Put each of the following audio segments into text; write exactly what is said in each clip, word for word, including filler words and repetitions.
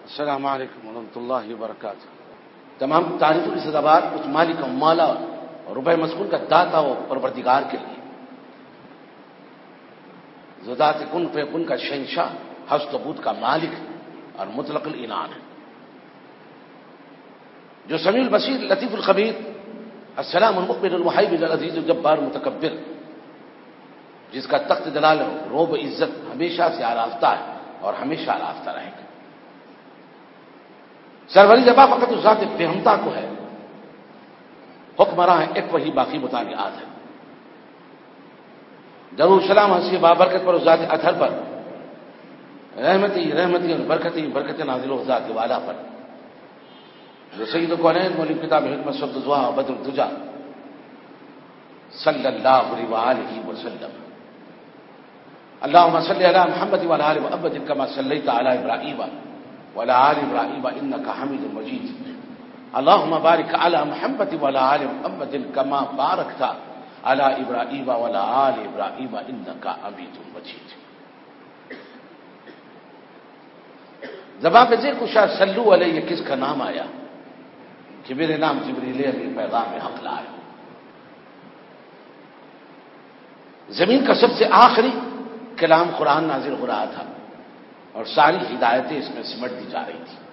السلام علیکم ورحمۃ اللہ وبرکاتہ۔ تمام تعریفوں کی سزاوار اس مالک و مولا اور روپے مسکون کا داتا و پروردگار کے لیے، ذات کن فیکن کا شہنشاہ، ہست و بود کا مالک اور مطلق العنان ہے، جو سمیع البصیر لطیف الخبیر، السلام المقبل المحیب العزیز الجبار متکبر، جس کا تخت جلال و روب عزت ہمیشہ سے آراستہ ہے اور ہمیشہ آراستہ رہے گا۔ سروری جبا فقط اس ذات بےہمتا کو ہے، حکمراں ہے ایک وہی باقی مطالعات ہے۔ درود سلام حسی بابرکت پر اس ذات اطہر پر، رحمتی رحمتی اور برکتی برکت نازل و ذات والا پر، جو سید الکونین مولد کتاب حکمت شبد دعا بدر الدجا صلی اللہ علیہ وآلہ وسلم۔ اللهم صل علی محمد وعلى آل محمد كما صليت على ابراہیم وعلى آل ابراہیم انك حمید مجید۔ اللهم بارک علی محمد وعلى آل محمد كما بارکت علی ابراہیم وعلى آل ابراہیم انك حمید مجید۔ زبان پہ ذکر کچھ صلو علیہ، یہ کس کا نام آیا کہ میرے نام جبریل امین پیغام حق لائے۔ زمین کا سب سے آخری کلام قرآن نازل ہو رہا تھا اور ساری ہدایتیں اس میں سمٹ دی جا رہی تھی۔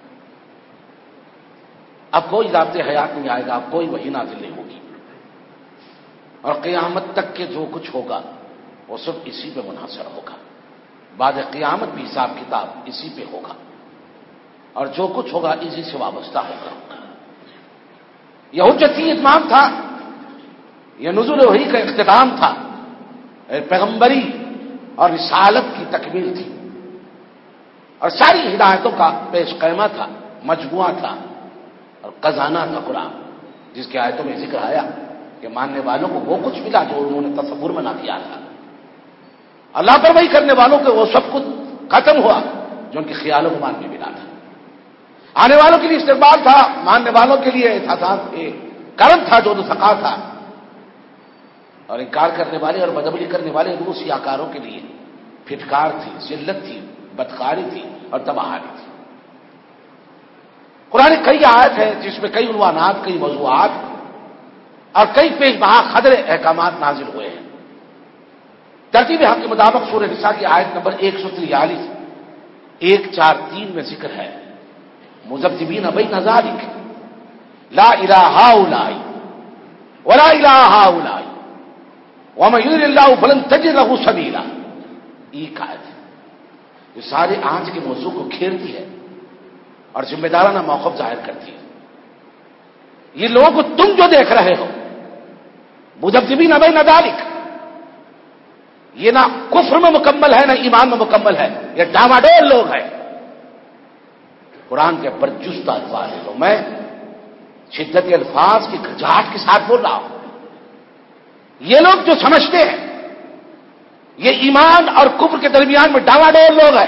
اب کوئی ضابطۂ حیات نہیں آئے گا، اب کوئی وحی نازل نہیں ہوگی، اور قیامت تک کے جو کچھ ہوگا وہ سب اسی پہ منحصر ہوگا۔ بعد قیامت بھی حساب کتاب اسی پہ ہوگا، اور جو کچھ ہوگا اسی سے وابستہ ہوگا۔ یہ حجتی اتمام تھا، یہ نزول وحی کا اختتام تھا، پیغمبری اور رسالت کی تکمیل تھی، اور ساری ہدایتوں کا پیش قیمہ تھا، مجموعہ تھا اور خزانہ تھا قرآن، جس کے آیتوں میں ذکر آیا کہ ماننے والوں کو وہ کچھ ملا جو انہوں نے تصور میں نہ کیا تھا، اللہ پر وہی کرنے والوں کو وہ سب کچھ ختم ہوا جو ان کے خیالوں کو مان میں ملا تھا۔ آنے والوں کے لیے استقبال تھا، ماننے والوں کے لیے احساسات کرم تھا، جو سقا تھا، اور انکار کرنے والے اور بدعملی کرنے والے روس یاکاروں کے لیے پھٹکار تھی، ذلت تھی، بدکاری تھی اور تباہی تھی۔ قرآن کئی آیت ہیں جس میں کئی عنوانات، کئی موضوعات اور کئی پیش بہا خدر احکامات نازل ہوئے ہیں۔ ترتیب حق کے مطابق سورہ نساء کی آیت نمبر ایک سو تریالیس ایک چار تین میں ذکر ہے، مذبذبین بین ذالک لا الہ ہؤلاء ولا الہ ہؤلاء ومن یضلل اللہ فلن تجد له سبیلا۔ ایک آیت ہے جو سارے آج کے موضوع کو گھیرتی ہے اور ذمہ دارانہ موقف ظاہر کرتی ہے۔ یہ لوگوں کو تم جو دیکھ رہے ہو مذبذبین بین ذالک، یہ نہ کفر میں مکمل ہے نہ ایمان میں مکمل ہے، یہ ڈاواڈول لوگ ہیں۔ قرآن کے برجستہ الفاظ ہیں، میں شدت الفاظ کی گھچاہٹ کے ساتھ بول رہا ہوں۔ یہ لوگ جو سمجھتے ہیں یہ ایمان اور کفر کے درمیان میں ڈاواڈول لوگ ہیں۔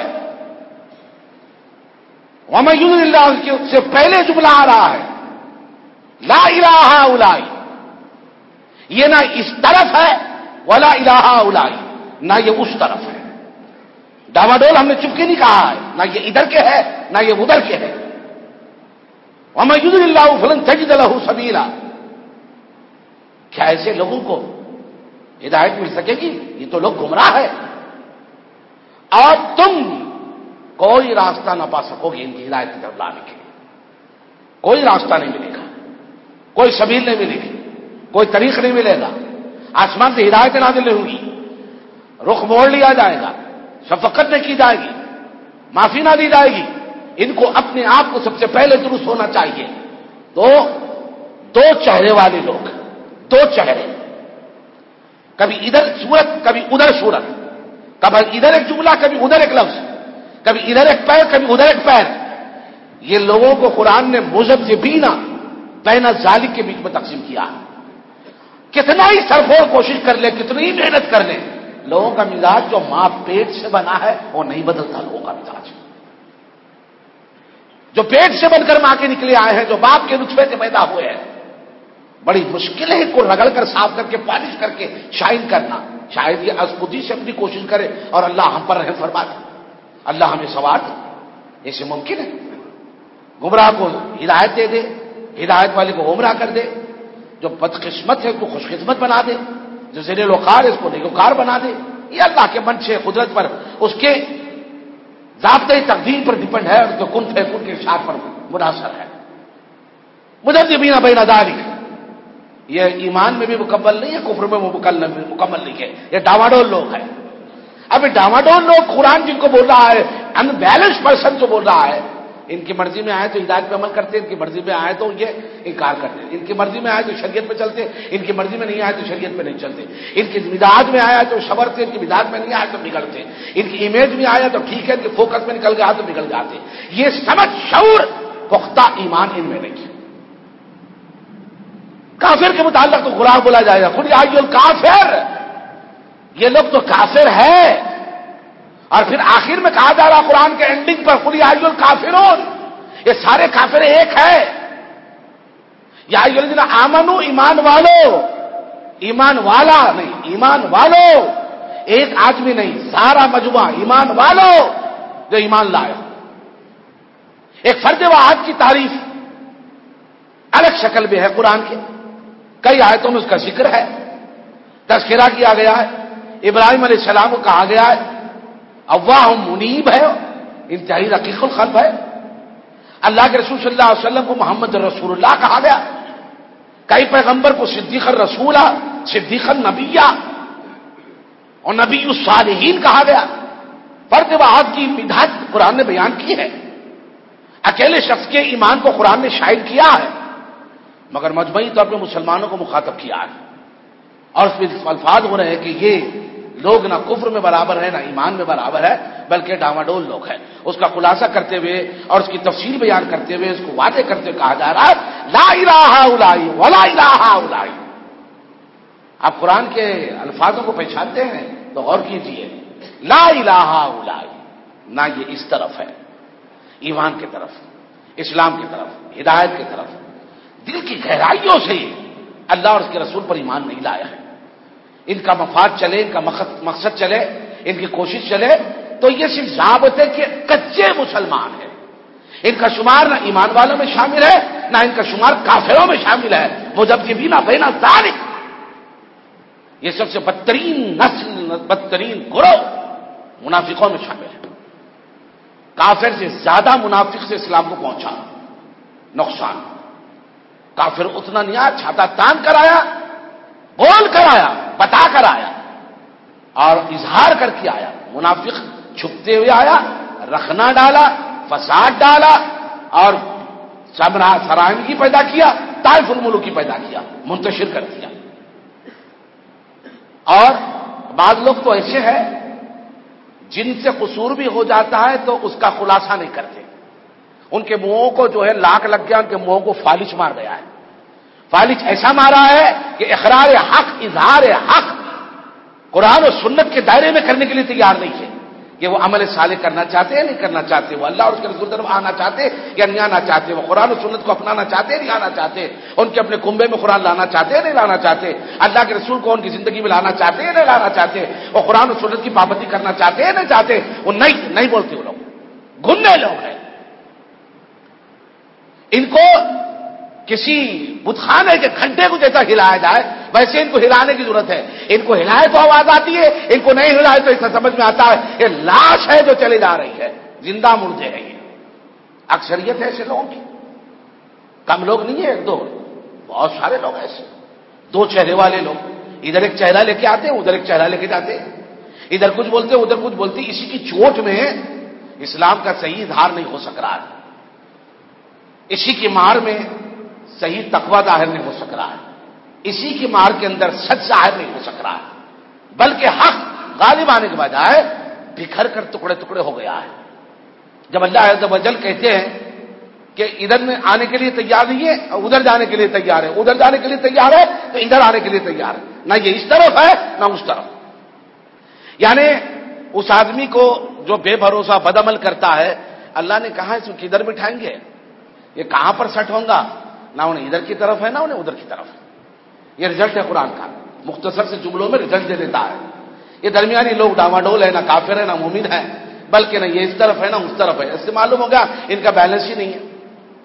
وَمَن يُضْلِلِ اللَّهُ سے پہلے جملہ آ رہا ہے لا الہ ہؤلاء، یہ نہ اس طرف ہے ولا الہ ہؤلاء، نہ یہ اس طرف ہے۔ ڈاواڈول ہم نے چپکے نہیں کہا ہے، نہ یہ ادھر کے ہے نہ یہ ادھر کے ہے۔ وَمَن يُضْلِلِ اللَّهُ فَلَن تَجِدَ لَهُ سَبِيلًا، کیا ایسے لوگوں کو ہدایت مل سکے گی؟ یہ تو لوگ گمراہ ہے، اور تم کوئی راستہ نہ پا سکو گے ان کی ہدایت کی طرف لانے کے لیے۔ کوئی راستہ نہیں ملے گا، کوئی سبیل نہیں ملے گی، کوئی طریق نہیں ملے گا۔ آسمان سے ہدایت نازل نہیں ہوگی، رخ موڑ لیا جائے گا، شفقت نہ کی جائے گی، معافی نہ دی جائے گی۔ ان کو اپنے آپ کو سب سے پہلے درست ہونا چاہیے۔ تو دو چہرے والے لوگ، دو چہرے، کبھی ادھر صورت کبھی ادھر صورت، کبھی ادھر ایک جملہ کبھی ادھر ایک لفظ، کبھی ادھر ایک پیر کبھی ادھر ایک پیر۔ یہ لوگوں کو قرآن نے مذبذبین بین ذالک کے بیچ میں تقسیم کیا۔ کتنا ہی سرفور کوشش کر لے، کتنی ہی محنت کر لے، لوگوں کا مزاج جو ماں پیٹ سے بنا ہے وہ نہیں بدلتا۔ لوگوں کا مزاج جو پیٹ سے بن کر ماں کے نکلے آئے ہیں، جو باپ کے نطفے سے پیدا ہوئے ہیں، بڑی مشکل ہے کو رگڑ کر صاف کر کے پالش کر کے شائن کرنا۔ شاید یہ از خودی سے اپنی کوشش کرے اور اللہ ہم پر رحم فرما دے، اللہ ہمیں ثواب دے، ایسے ممکن ہے؟ گمراہ کو ہدایت دے دے، ہدایت والے کو گمراہ کر دے، جو بدقسمت ہے اس کو خوش قسمت بنا دے، جو ذلیل وقار ہے اس کو نیکوکار بنا دے. یہ اللہ کے منشے قدرت پر، اس کے ضابطۂ تقدیر پر ڈپینڈ ہے، اور اس کے کن فیکون کے ارشاد پر منحصر ہے. مذبذبین بین ذلک، یہ ایمان میں بھی مکمل نہیں ہے، کفر میں مکمل نہیں ہے، یہ ڈاواڈول لوگ ہیں. اب یہ ڈاواڈول لوگ قرآن جن کو بول رہا ہے، ان بیلنس پرسن جو بول رہا ہے، ان کی مرضی میں آئے تو ہدایت پہ عمل کرتے، ان کی مرضی میں آئے تو یہ انکار کرتے، ان کی مرضی میں آئے تو شریعت پہ چلتے، ان کی مرضی میں نہیں آئے تو شریعت پہ نہیں چلتے، ان کی مزاج میں آیا تو شبرتے، ان کی مزاج میں نہیں آیا تو بگڑتے، ان کی امیج میں آیا تو ٹھیک ہے، ان کے فوکس میں نکل گیا تو بگڑ جاتے. یہ سمجھ شعور پختہ ایمان ان میں نہیں ہے. کافر کے متعلق تو غلام بولا جائے گا، قل یا ایھا الکافر، یہ لوگ تو کافر ہے. اور پھر آخر میں کہا جا رہا قرآن کے اینڈنگ پر، قل یا ایھا الکافرون، یہ سارے کافر ایک ہے. یا ایھا الذین آمنوا، ایمان والو، ایمان والا نہیں، ایمان والو، ایک آدمی نہیں، سارا مجموعہ ایمان والو جو ایمان لایا. ایک فرد واحد کی تعریف الگ شکل میں ہے قرآن کے، کئی آیتوں میں اس کا ذکر ہے، تذکرہ کیا گیا ہے. ابراہیم علیہ السلام کو کہا گیا ہے اواہ منیب ہے، انتہائی رقیق القلب ہے. اللہ کے رسول صلی اللہ علیہ وسلم کو محمد رسول اللہ کہا گیا. کئی پیغمبر کو صدیق الرسولہ، صدیق النبیہ اور نبی الصالحین کہا گیا. فرد واحد کی مدحت قرآن نے بیان کی ہے، اکیلے شخص کے ایمان کو قرآن نے شائع کیا ہے، مگر مجموعی طور پہ مسلمانوں کو مخاطب کیا ہے. اور اس میں الفاظ ہو رہے ہیں کہ یہ لوگ نہ کفر میں برابر ہے نہ ایمان میں برابر ہے، بلکہ ڈاواڈول لوگ ہیں. اس کا خلاصہ کرتے ہوئے اور اس کی تفصیل بیان کرتے ہوئے اس کو واضح کرتے ہوئے کہا جا رہا ہے لا الہ الا ولا الہ الا. آپ قرآن کے الفاظوں کو پہچانتے ہیں تو غور کیجئے، لا الہ الا، نہ یہ اس طرف ہے، ایمان کی طرف، اسلام کی طرف، ہدایت کی طرف، دل کی گہرائیوں سے اللہ اور اس کے رسول پر ایمان نہیں لایا ہے. ان کا مفاد چلے، ان کا مقصد چلے، ان کی کوشش چلے، تو یہ صرف ضابطے کے کچے مسلمان ہیں. ان کا شمار نہ ایمان والوں میں شامل ہے، نہ ان کا شمار کافروں میں شامل ہے. مذبذبین بین ذلک، یہ سب سے بدترین نسل، بدترین گروہ منافقوں میں شامل ہے. کافر سے زیادہ منافق سے اسلام کو پہنچا نقصان. کافر اتنا نہیں آیا، چھاتا تان کر آیا، بول کر آیا، بتا کر آیا اور اظہار کر کے آیا. منافق چھپتے ہوئے آیا، رخنا ڈالا، فساد ڈالا اور سرائنگی پیدا کیا، طائف الملوکی پیدا کیا، منتشر کر دیا. اور بعض لوگ تو ایسے ہیں جن سے قصور بھی ہو جاتا ہے تو اس کا خلاصہ نہیں کرتے. ان کے منہوں کو جو ہے لاک لگ گیا، ان کے منہوں کو فالج مار گیا ہے. فالج ایسا مارا ہے کہ اقرار حق، اظہار حق قرآن و سنت کے دائرے میں کرنے کے لیے تیار نہیں ہے. کہ وہ عمل صالح کرنا چاہتے ہیں نہیں کرنا چاہتے، وہ اللہ اور اس کے رسول طرف آنا چاہتے یا نہیں آنا چاہتے، وہ قرآن و سنت کو اپنانا چاہتے نہیں آنا چاہتے، ان کے اپنے کنبے میں قرآن لانا چاہتے نہیں لانا چاہتے، اللہ کے رسول کو ان کی زندگی میں لانا چاہتے نہیں لانا چاہتے، وہ قرآن و سنت کی پابندی کرنا چاہتے ہیں نہیں چاہتے. وہ نہیں نہیں بولتے، وہ لوگ گھننے لوگ ہیں. ان کو کسی بتخانے کے گھنٹے کو جیسا ہلایا جائے ویسے ان کو ہلانے کی ضرورت ہے. ان کو ہلائے تو آواز آتی ہے، ان کو نہیں ہلائے تو اسے سمجھ میں آتا ہے یہ لاش ہے جو چلی جا رہی ہے، زندہ مردے ہیں. یہ اکثریت ہے ایسے لوگوں کی، کم لوگ نہیں ہے، ایک دو، بہت سارے لوگ ایسے دو چہرے والے لوگ. ادھر ایک چہرہ لے کے آتے ہیں، ادھر ایک چہرہ لے کے جاتے ہیں، ادھر کچھ بولتے ادھر کچھ بولتے. اسی کی چوٹ میں اسلام کا صحیح اظہار نہیں ہو سک رہا ہے، اسی کی مار میں صحیح تقوی ظاہر نہیں ہو سک رہا ہے، اسی کی مار کے اندر سچ ظاہر نہیں ہو سک رہا ہے، بلکہ حق غالب آنے کے بجائے بکھر کر ٹکڑے ٹکڑے ہو گیا ہے. جب اللہ عز و جل کہتے ہیں کہ ادھر میں آنے کے لیے تیار نہیں ہے، ادھر جانے کے لیے تیار ہے، ادھر جانے کے لیے تیار ہے تو ادھر آنے کے لیے تیار ہے، نہ یہ اس طرف ہے نہ اس طرف. یعنی اس آدمی کو جو بے بھروسہ بدعمل کرتا ہے، اللہ نے کہا اس کو کدھر بٹھائیں گے، یہ کہاں پر سیٹ ہوں گا، نہ انہیں ادھر کی طرف ہے نہ انہیں ادھر کی طرف ہے. یہ رزلٹ ہے قرآن کا، مختصر سے جملوں میں رزلٹ دے دیتا ہے. یہ درمیانی لوگ ڈاواڈول ہے، نہ کافر ہے نہ مومن ہے، بلکہ نہ یہ اس طرف ہے نہ اس طرف ہے. اس سے معلوم ہوگا ان کا بیلنس ہی نہیں ہے.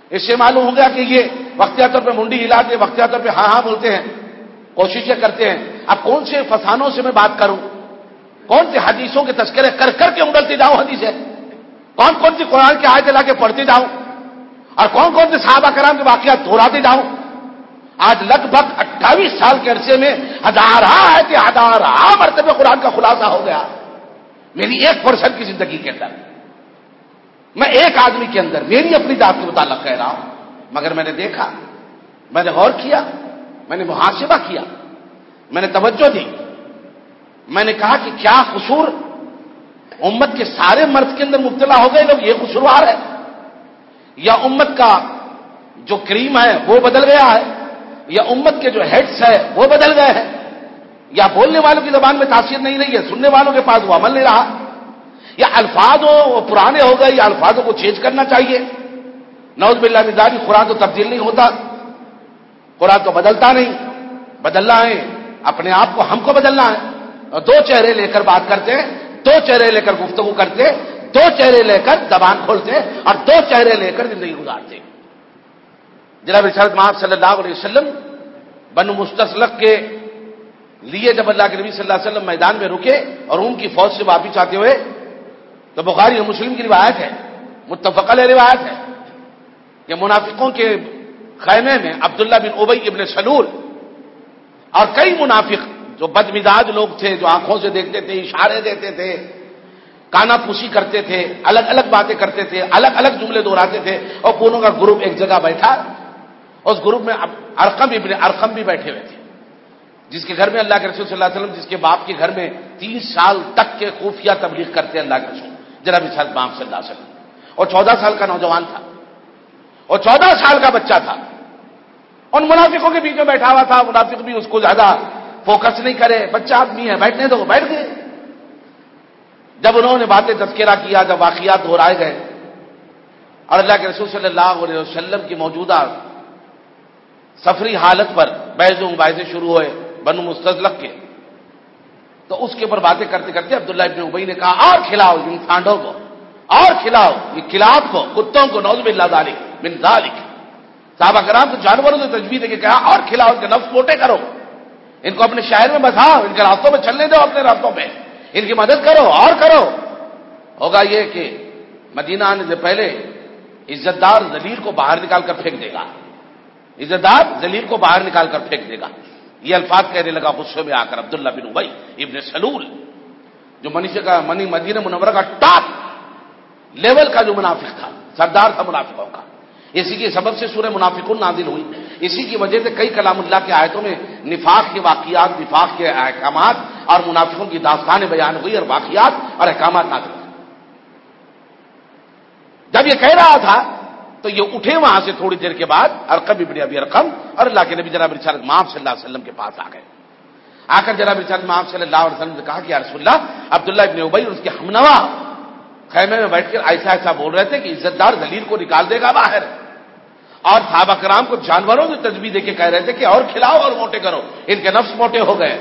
اس سے معلوم ہو گیا کہ یہ وقتیہ طور پہ منڈی ہلاتے، وقتیہ طور پہ ہاں ہاں بولتے ہیں، کوششیں کرتے ہیں. اب کون سے فسانوں سے میں بات کروں، کون سی حدیثوں کے تذکرے کر کر کے اگلتے جاؤں حدیثیں، کون کون سی قرآن کی آیتیں لا کے پڑھتے جاؤں، اور کون کون سے صحابہ کرام کے واقعات دہراتے جاؤں. آج لگ بھگ اٹھائیس سال کے عرصے میں ہزارہ ہے کہ ہزارہ مرتبہ قرآن کا خلاصہ ہو گیا میری ایک پرسن کی زندگی کے اندر، میں ایک آدمی کے اندر میری اپنی ذات کے متعلق کہہ رہا ہوں. مگر میں نے دیکھا، میں نے غور کیا، میں نے محاسبہ کیا، میں نے توجہ دی، میں نے کہا کہ کیا قصور امت کے سارے مرد کے اندر مبتلا ہو گئے لوگ، یہ قصوروار ہے، یا امت کا جو کریم ہے وہ بدل گیا ہے، یا امت کے جو ہیڈس ہے وہ بدل گئے ہیں، یا بولنے والوں کی زبان میں تاثیر نہیں رہی ہے، سننے والوں کے پاس وہ عمل نہیں رہا، یا الفاظ وہ پرانے ہو گئے، یا الفاظوں کو چینج کرنا چاہیے. نعوذ باللہ من ذالک. قرآن تو تبدیل نہیں ہوتا، قرآن تو بدلتا نہیں، بدلنا ہے اپنے آپ کو، ہم کو بدلنا ہے. اور دو چہرے لے کر بات کرتے ہیں، دو چہرے لے کر گفتگو کرتے، دو چہرے لے کر زبان کھولتے اور دو چہرے لے کر زندگی گزارتے. جناب رسالت مآب صلی اللہ علیہ وسلم بنو مستسلق کے لیے جب اللہ کے نبی صلی اللہ علیہ وسلم میدان میں رکے اور روم کی فوج سے واپس آتے ہوئے، تو بخاری اور مسلم کی روایت ہے، متفق علیہ روایت ہے، کہ منافقوں کے خیمے میں عبداللہ بن ابی ابن سلول اور کئی منافق جو بدمزاج لوگ تھے، جو آنکھوں سے دیکھتے تھے، اشارے دیتے تھے، کانا پوسی کرتے تھے، الگ الگ باتیں کرتے تھے، الگ الگ جملے دہراتے تھے، اور دونوں کا گروپ ایک جگہ بیٹھا. اس گروپ میں ارقم ابن ارقم بھی بیٹھے ہوئے تھے، جس کے گھر میں اللہ کے رسول صلی اللہ علیہ وسلم، جس کے باپ کے گھر میں تین سال تک کے خفیہ تبلیغ کرتے اللہ کے رسول جناب رسالت مآب صلی اللہ علیہ وسلم، اور چودہ سال کا نوجوان تھا، اور چودہ سال کا بچہ تھا، ان منافقوں کے بیچ میں بیٹھا ہوا تھا. منافق بھی اس کو زیادہ فوکس نہیں کرے، بچہ آدمی ہے، بیٹھنے دو، بیٹھ گئے. جب انہوں نے باتیں تذکرہ کیا، جب واقعات دہرائے گئے اور اللہ کے رسول صلی اللہ علیہ وسلم کی موجودہ سفری حالت پر بحث و مباحثے شروع ہوئے بنو مستسلق کے، تو اس کے اوپر باتیں کرتے کرتے عبداللہ ابن ابی نے کہا اور کھلاؤ ان سانڈوں کو، اور کھلاؤ یہ کلاب کو، کتوں کو، نعوذ باللہ ذالک من ذالک. صحابہ کرام تو جانوروں سے تجویز دے کے کہا اور کھلاؤ، ان کے نفس موٹے کرو، ان کو اپنے شہر میں بساؤ، ان کے راستوں میں چلنے دو، اپنے راستوں پہ ان کی مدد کرو اور کرو. ہوگا یہ کہ مدینہ آنے سے پہلے عزت دار ذلیل کو باہر نکال کر پھینک دے گا، عزت دار ذلیل کو باہر نکال کر پھینک دے گا. یہ الفاظ کہنے لگا غصے میں آ کر عبداللہ بن ابی ابن سلول، جو منیشے کا منی مدینہ منورہ کا ٹاپ لیول کا جو منافق تھا، سردار تھا منافقوں کا. اسی کے سبب سے سورہ منافقون نازل ہوئی. اسی کی وجہ سے کئی کلام اللہ کے آیتوں میں نفاق کے واقعات، نفاق کے احکامات اور منافقوں کی داستانیں بیان ہوئی اور واقعات اور احکامات نازل ہوئے. جب یہ کہہ رہا تھا تو یہ اٹھے وہاں سے تھوڑی دیر کے بعد ارقم ابن ابی ارقم اور اللہ کے نبی جناب رسالت مآب صلی اللہ علیہ وسلم کے پاس آ گئے. آ کر جناب رسالت مآب صلی اللہ علیہ وسلم نے کہا کہ یا رسول اللہ، عبداللہ ابن ابی اور اس کے ہمنوا خیمے میں بیٹھ کر ایسا ایسا بول رہے تھے کہ عزت دار ذلیل کو نکال دے گا باہر، اور صحابہ کرام کو جانوروں سے تجویز دے کے کہہ رہے تھے کہ اور کھلاؤ اور موٹے کرو، ان کے نفس موٹے ہو گئے.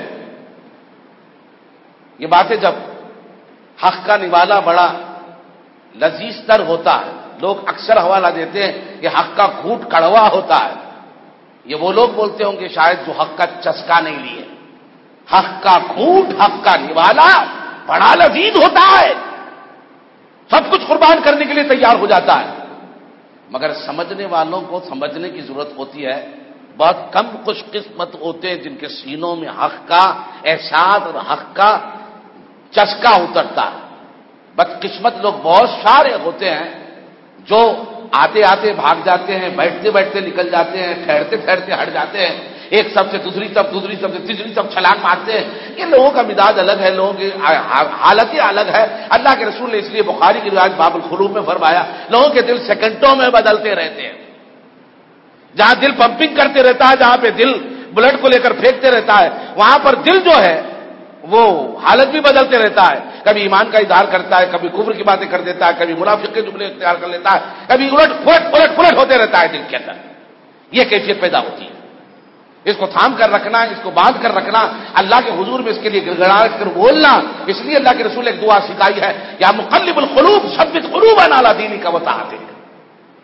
یہ باتیں جب حق کا نوالا بڑا لذیذ تر ہوتا ہے، لوگ اکثر حوالہ دیتے ہیں کہ حق کا گھونٹ کڑوا ہوتا ہے. یہ وہ لوگ بولتے ہوں گے شاید جو حق کا چسکا نہیں لیے. حق کا گھونٹ، حق کا نوالا بڑا لذیذ ہوتا ہے، سب کچھ قربان کرنے کے لیے تیار ہو جاتا ہے. مگر سمجھنے والوں کو سمجھنے کی ضرورت ہوتی ہے. بہت کم خوش قسمت ہوتے ہیں جن کے سینوں میں حق کا احساس اور حق کا چسکا اترتا ہے. بدقسمت لوگ بہت سارے ہوتے ہیں جو آتے آتے بھاگ جاتے ہیں، بیٹھتے بیٹھتے نکل جاتے ہیں، ٹھہرتے ٹھہرتے ہٹ جاتے ہیں، ایک سب سے دوسری طرف، دوسری طرف سے تیسری طرف چھلانگ مارتے ہیں. یہ لوگوں کا مزاج الگ ہے، لوگوں کی حالتیں الگ ہے. اللہ کے رسول نے اس لیے بخاری کی روایت باب الخلوب میں فرمایا لوگوں کے دل سیکنڈوں میں بدلتے رہتے ہیں. جہاں دل پمپنگ کرتے رہتا ہے، جہاں پہ دل بلڈ کو لے کر پھینکتے رہتا ہے، وہاں پر دل جو ہے وہ حالت بھی بدلتے رہتا ہے. کبھی ایمان کا اظہار کرتا ہے، کبھی کفر کی باتیں کر دیتا ہے، کبھی منافق کے جملے اختیار کر لیتا ہے، کبھی الٹ پلٹ پلٹ پلٹ ہوتے رہتا ہے دل کے اندر. یہ کیفیت پیدا ہوتی ہے. اس کو تھام کر رکھنا، اس کو باندھ کر رکھنا، اللہ کے حضور میں اس کے لیے گڑگڑا کر بولنا. اس لیے اللہ کے رسول نے ایک دعا سکھائی ہے، یا مقلب القلوب ثبت قلوبنا علی دینک و طاعتک.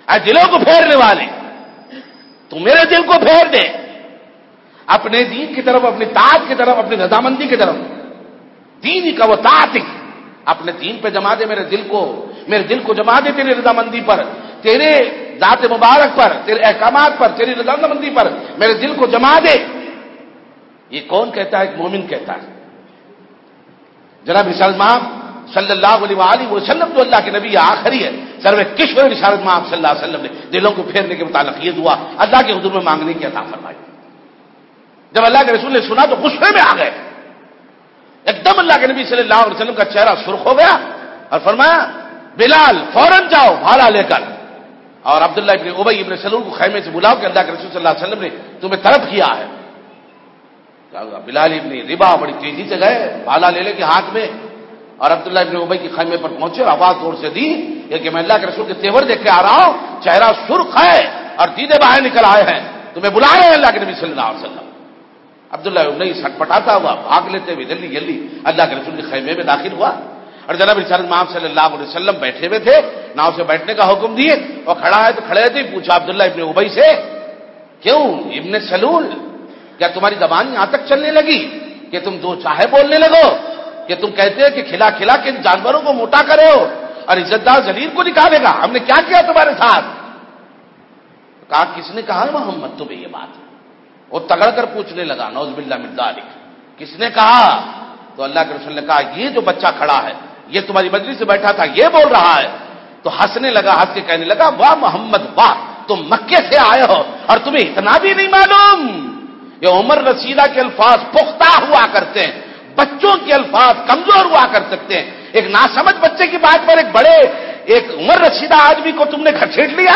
اے دلوں کو پھیرنے والے، تو میرے دل کو پھیر دے اپنے دین کی طرف، اپنی طاعت کی طرف، اپنی رضامندی کی طرف، دین کا وہ طاعت اپنے دین پہ جما دے میرے دل کو، میرے دل کو جما دے تیری رضامندی پر، تیرے ذات مبارک پر، تیرے احکامات پر، تیری رضامندی پر میرے دل کو جما دے۔ یہ کون کہتا ہے؟ ایک مومن کہتا ہے۔ جناب رسالت مآب صلی اللہ علیہ وآلہ وسلم تو اللہ کے نبی آخری ہے، سرور کشور رسالت مآب صلی اللہ علیہ وسلم نے دلوں کو پھیرنے کے متعلق یہ دعا اللہ کے حضور میں مانگنے کی عطا فرمائی۔ جب اللہ کے رسول نے سنا تو غصے میں آ گئے، ایک دم اللہ کے نبی صلی اللہ علیہ وسلم کا چہرہ سرخ ہو گیا اور فرمایا بلال فوراً جاؤ بھالا لے کر، اور عبداللہ ابن ابی ابن سلول کو خیمے سے بلاؤ کہ اللہ کے رسول صلی اللہ علیہ وسلم نے تمہیں طلب کیا ہے۔ بلال ابن ربا بڑی تیزی سے گئے بھالا لے لے کے ہاتھ میں، اور عبداللہ ابن ابی کے خیمے پر پہنچے اور آواز زور سے دی کہ میں اللہ کے رسول کے تیور دیکھ کے آ رہا ہوں، چہرہ سرخ ہے اور دیدے باہر نکل آئے ہیں، تمہیں بلا رہے ہیں اللہ کے نبی صلی اللہ علیہ وسلم۔ عبداللہ ابن سٹ پٹاتا ہوا بھاگ لیتے ہوئے جلدی جلدی اللہ کے رسول کے خیمے میں داخل ہوا، اور جناب رسالت مآب صلی اللہ علیہ وسلم بیٹھے ہوئے تھے، ناؤ سے بیٹھنے کا حکم دیے، اور کھڑا ہے تو کھڑے تھے، پوچھا عبداللہ ابن ابی سے کیوں ابن سلول، کیا تمہاری زبان یہاں تک چلنے لگی کہ تم جو چاہے بولنے لگو، کہ تم کہتے ہیں کہ کھلا کھلا کے جانوروں کو موٹا کرے ہو اور عزت دار ذلیل کو نکالے گا، ہم نے کیا کیا تمہارے ساتھ؟ کہا کس نے کہا محمد تمہیں یہ بات؟ وہ تگڑ کر پوچھنے لگا نعوذ باللہ من ذالک، کس نے کہا؟ تو اللہ کے رسول نے کہا یہ جو بچہ کھڑا ہے یہ تمہاری مجلس سے بیٹھا تھا یہ بول رہا ہے۔ تو ہنسنے لگا، ہنس کے کہنے لگا واہ محمد واہ، تم مکے سے آئے ہو اور تمہیں اتنا بھی نہیں معلوم؟ یہ عمر رسیدہ کے الفاظ پختہ ہوا کرتے ہیں، بچوں کے الفاظ کمزور ہوا کر سکتے ہیں۔ ایک ناسمجھ بچے کی بات پر ایک بڑے ایک عمر رسیدہ آدمی کو تم نے گھسیٹ لیا،